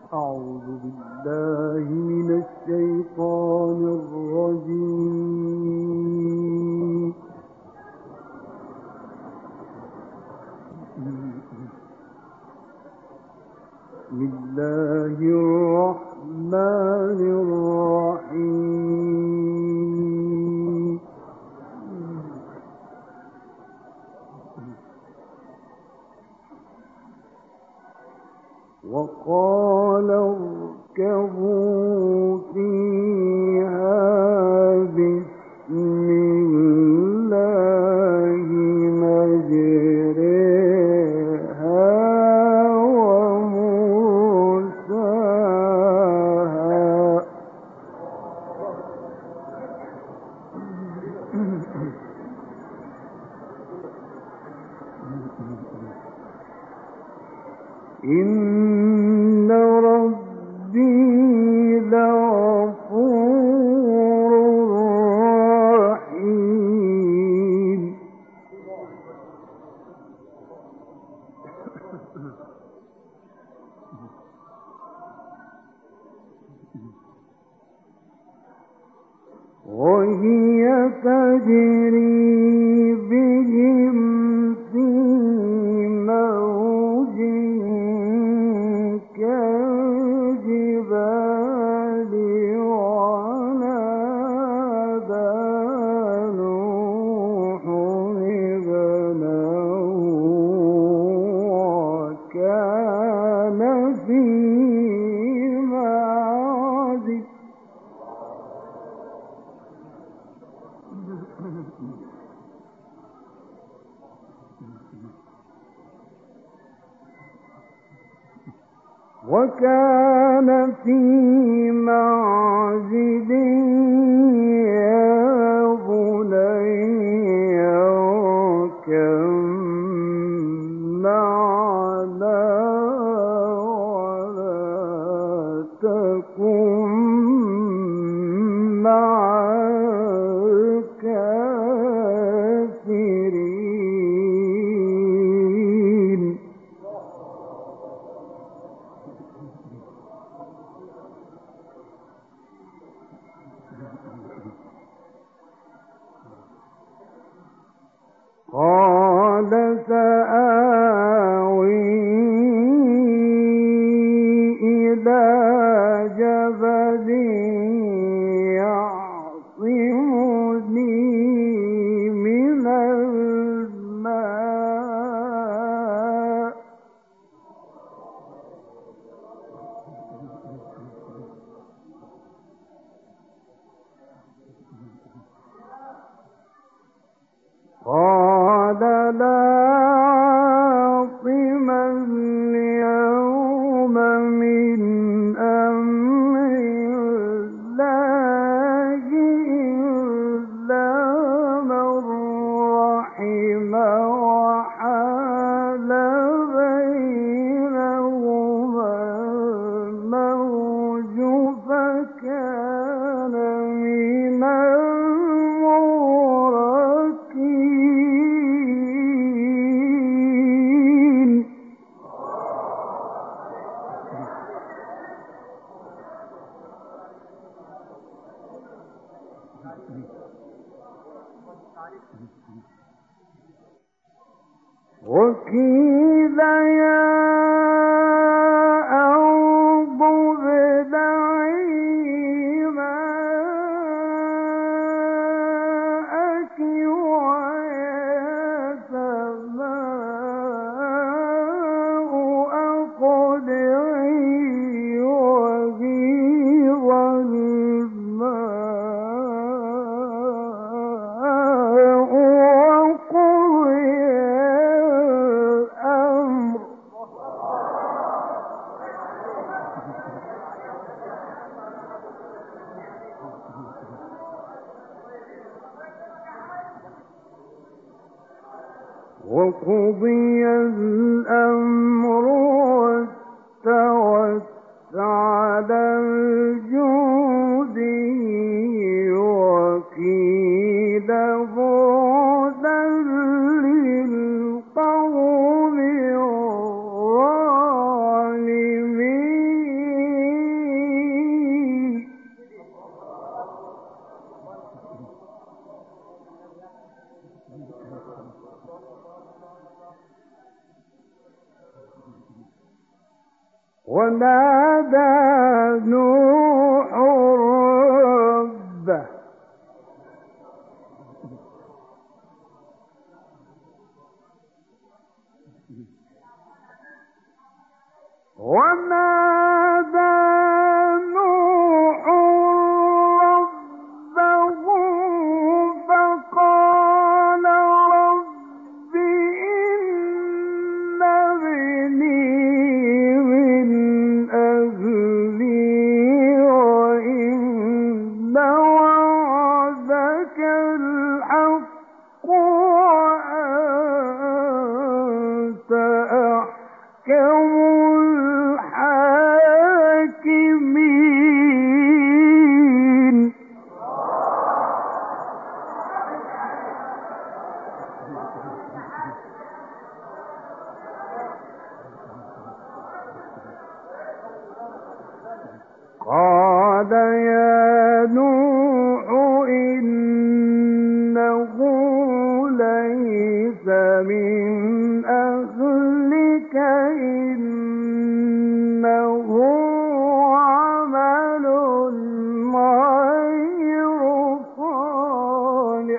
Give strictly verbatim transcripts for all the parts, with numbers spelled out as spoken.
أعوذ بالله من الشيطان الرجيم. بسم الله الرحمن الرحيم. وقال اركبوا فيها بسم الله مجريها ومرساها إن ربي لغفور رحيم. وهي تجري بهم في موج كالجبال ونادى نوح ابنه وكان في معزل وكان في معزل يا بني اركب معنا ولا تكن مع الكافرين. قال سآوي إلى جبل يعصمني من الماء قال لا عاصم اليوم من أمر الله إلا من رحم وحال بينهما الموج فكان من المغرقين. وقيل يا أرض ابلعي ماءك ويا سماء أقلعي وغيض الماء وقضي الأمر وقضي الأمر واستوت على الجود وقيل بعدا للقوم الظالمين. ونادى نوح ربه ونادى نوح ربه فقال رب إن ابني من أهلي وإن وعدك الحق وأنت أحكم الحاكمين. قال يا نوح إنه ليس من أهلك إنه عمل غير صالح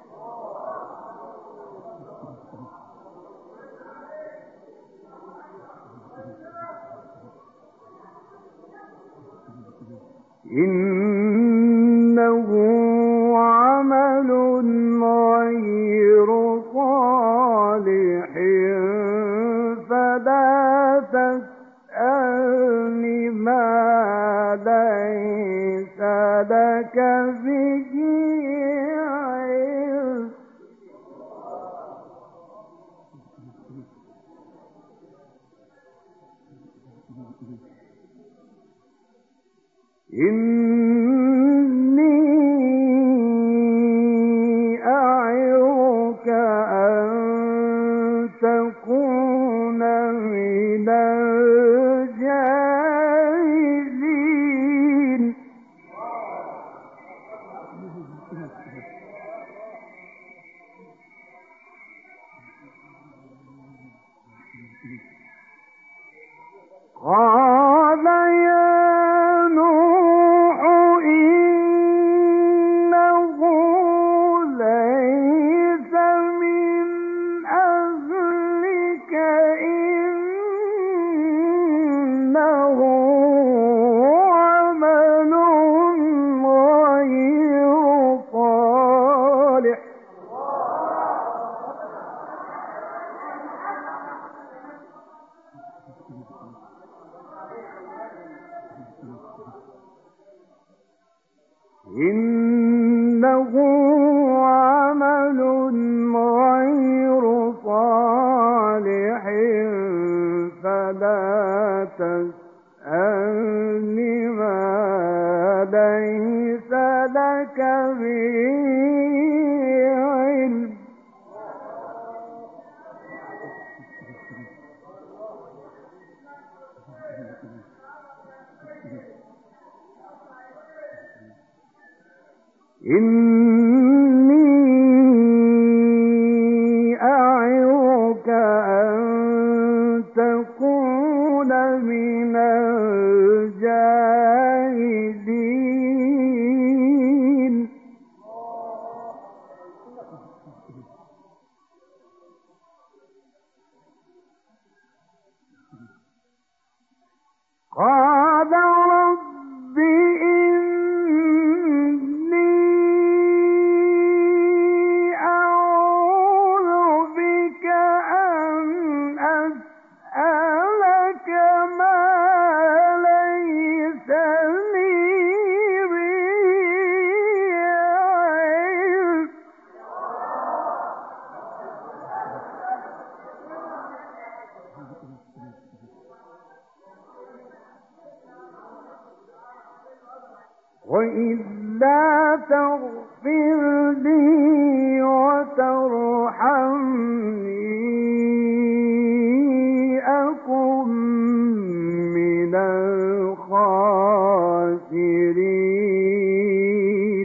إنه عمل غير صالح فلا تسألني ما ليس لك به علم إني أعظك أن تكون من الجاهلين. قال يا نوح إنه ليس من أهلك إنه عمل غير صالح إنه عمل غير صالح فلا تسألني ما ليس لك به علم إني أعظك أن تكون من الجاهلين. قال رب إني أعوذ بك أن أسألك ما ليس لي به علم وإلا تغفر لي وترحمني أكن من الخاسرين.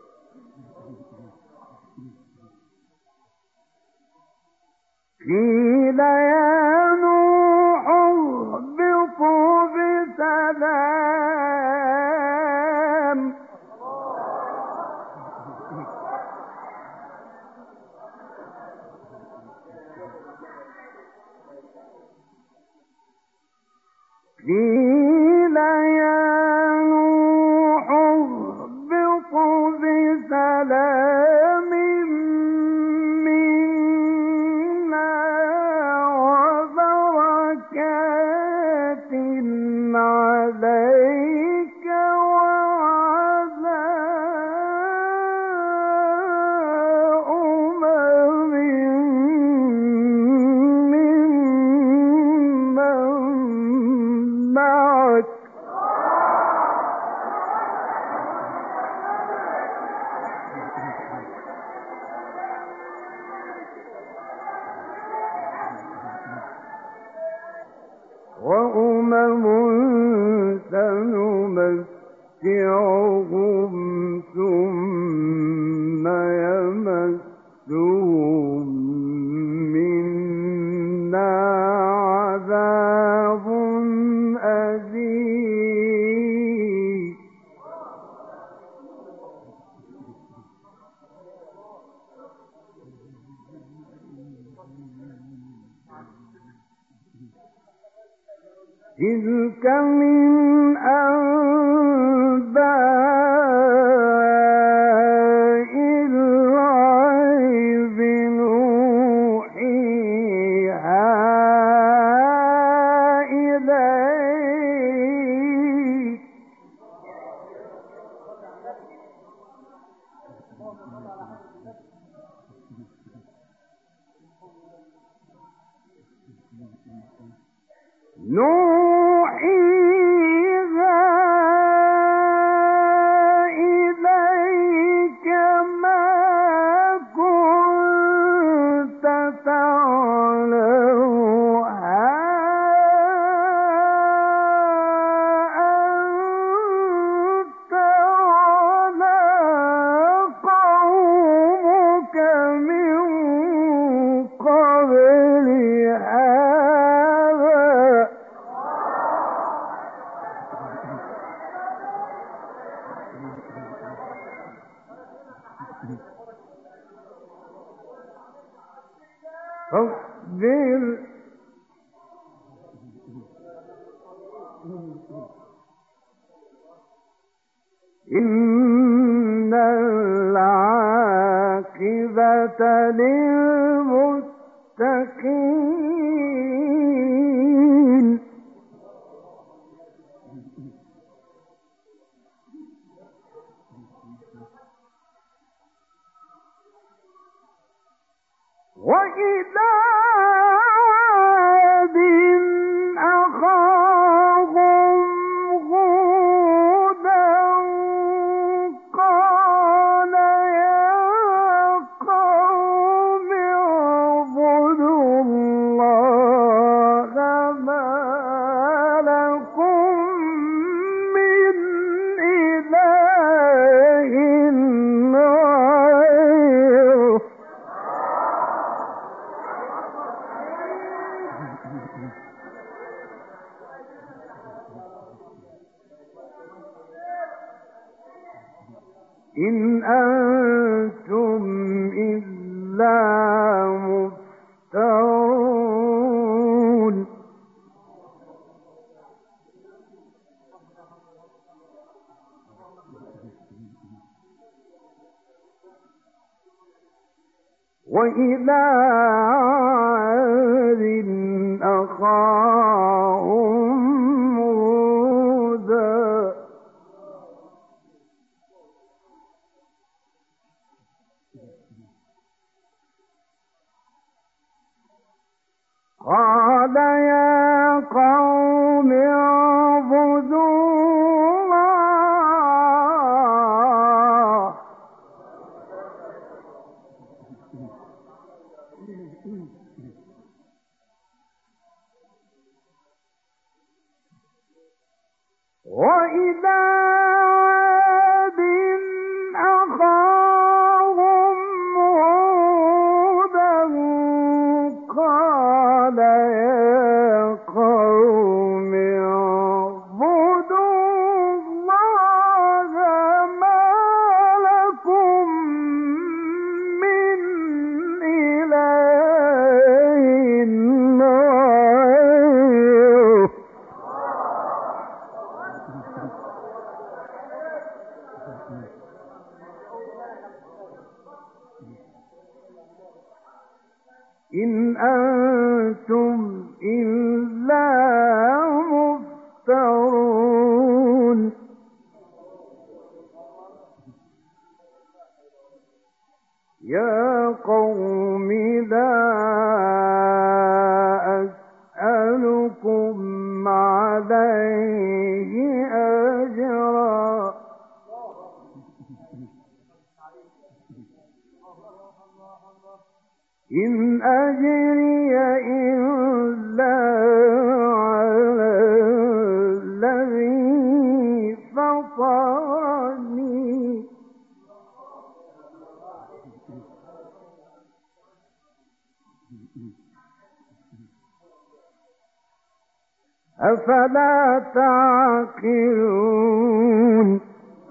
في قيل يا نوح اهبط بسلام منا وبركات عليك وعلى أمم ممن معك وأمم سنمتعهم ثم يمسهم منا عذاب أليم تلك من أنباء الغيب نوحيها إليك نوحيها إليك ما كنت تعلمها أنت ولا قومك من قبل هذا فاصبر إن العاقبة للمتقين وإلى عاد أخاهم هودا قال يا قوم اعبدوا الله ما لكم من إله غيره إن أنتم إلا مفترون وإلى عاد أخاهم هودا قال يا قوم اعبدوا الله وإلى عاد أخاهم هودا قال يا قوم اعبدوا الله ما لكم من إله غيره أفلا تعقلون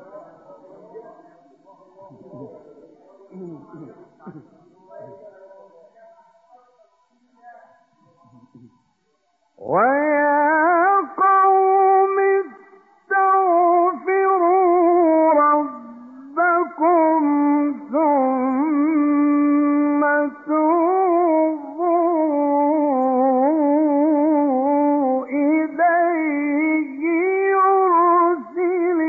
ويا قوم استغفروا ربكم ثم توبوا إليه يرسل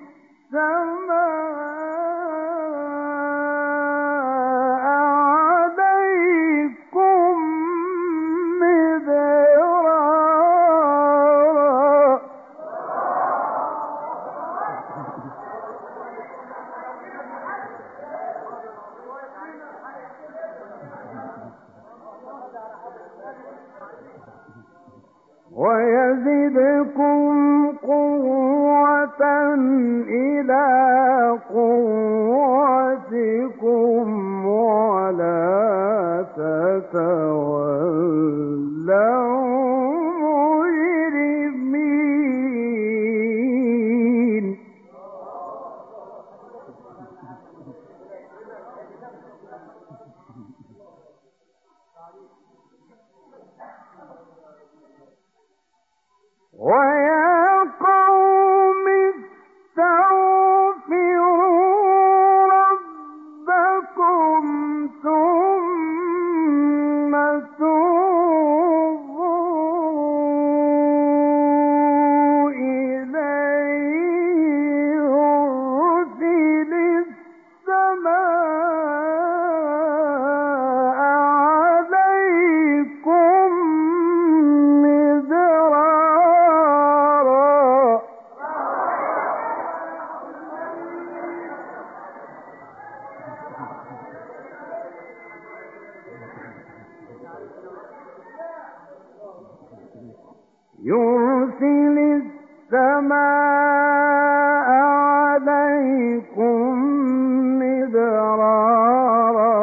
السماء عليكم مدرارا ويزدكم قوة إلى قوتكم ولا تتولوا مجرمين ويا قوم استغفروا ربكم ثم توبوا إليه يرسل السماء عليكم مدرارا يرسل السماء عليكم مدرارا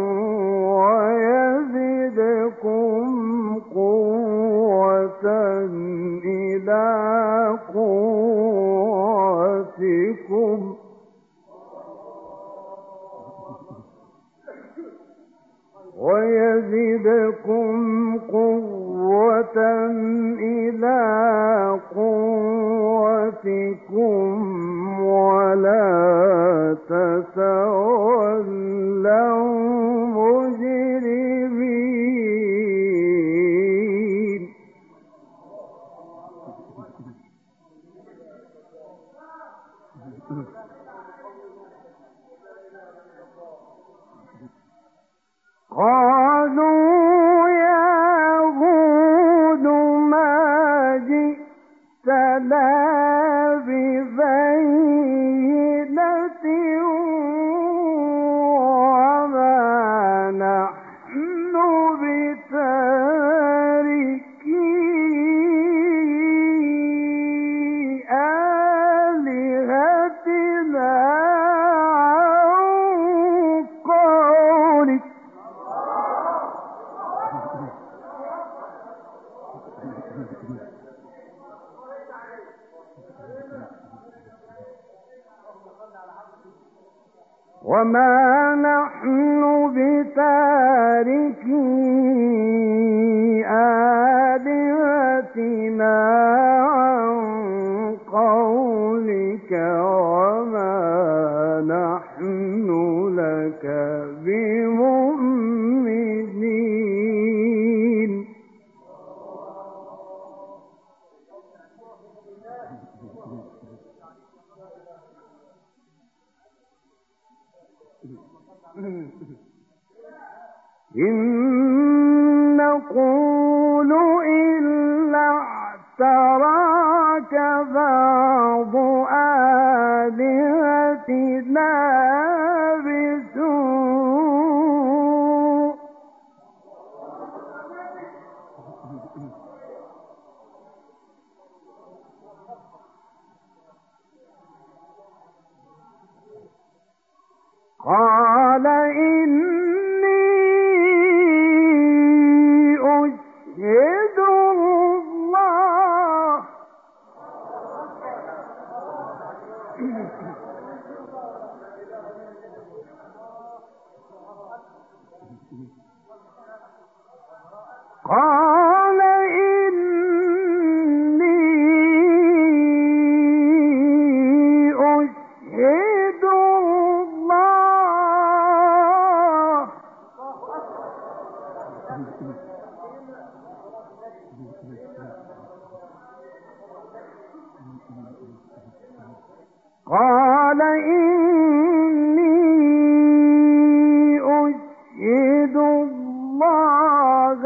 ويزدكم قوة إلى قوتكم ويزدكم قوة إلى قوتكم ولا تتولوا مجرمين قالوا يا هود ما جئتنا ببينة وما نحن بتاركي آلهتنا عن قولك وما نحن بتاركي آلهتنا عن قولك وما نحن لك بمؤمنين إن نقول إلا اعتراك بعض آلهتنا بسوء قال إني أشهد الله إني أشهد الله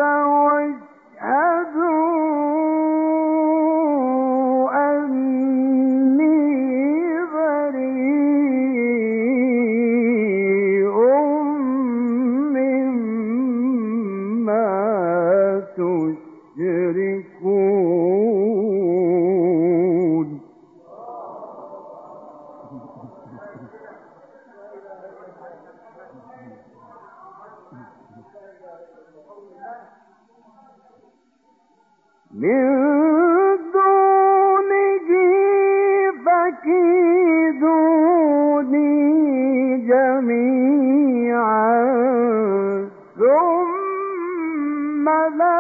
واشهدوا أني بريء مما تشركون. من دونه فكيدوني جميعا ثم لا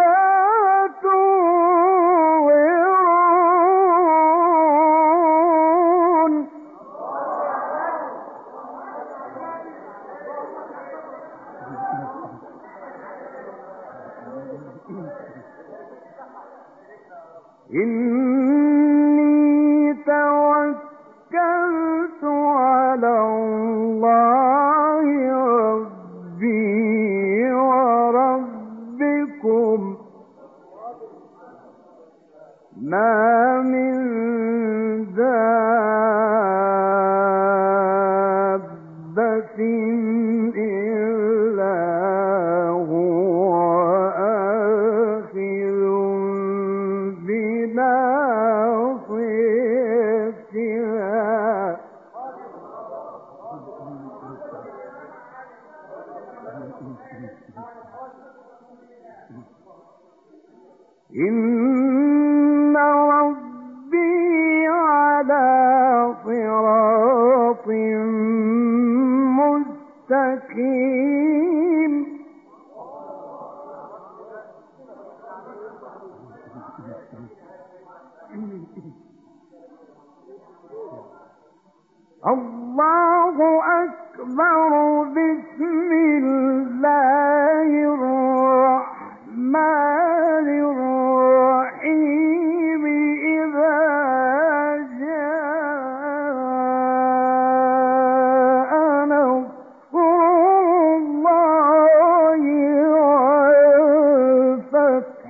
تنظرون. إني توكلت على الله ربي وربكم ما من دابة إلا هو آخذ بناصيتها. إن ربي على صراط مستقيم. الله أكبر. بسم الله الرحمن الرحيم. إذا جاء نصر الله والفتح.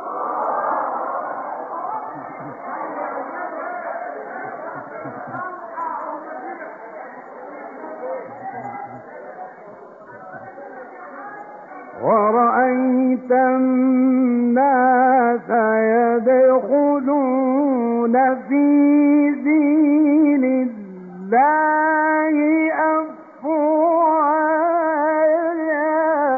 ورأيت الناس يدخلون في دين الله أفواجا.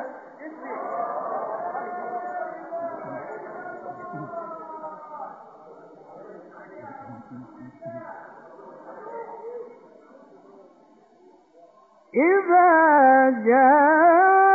إذا جاء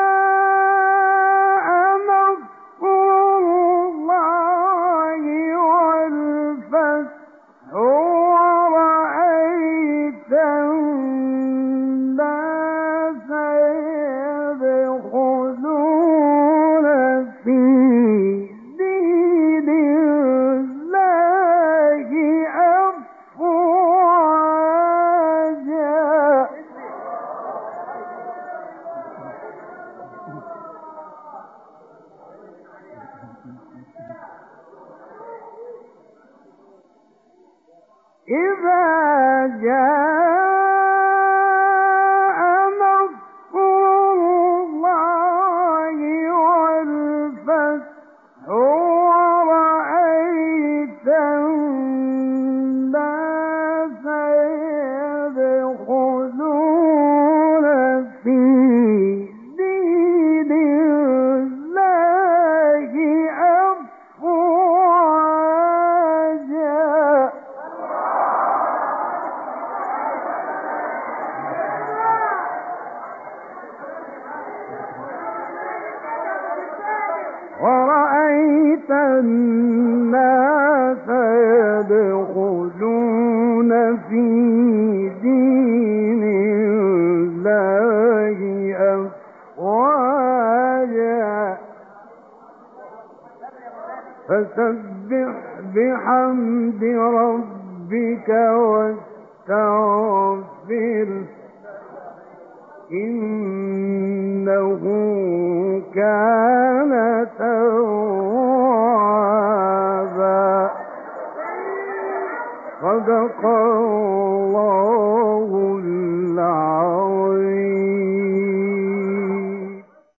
إذا جاء نصر الله والفتح ورأيت الناس يدخلون في دين الله أفواجا. ورأيت الناس يدخلون في دين الله أفواجا. فسبح بحمد ربك واستغفره فاستغفر إنه كان توابا. صدق الله العظيم.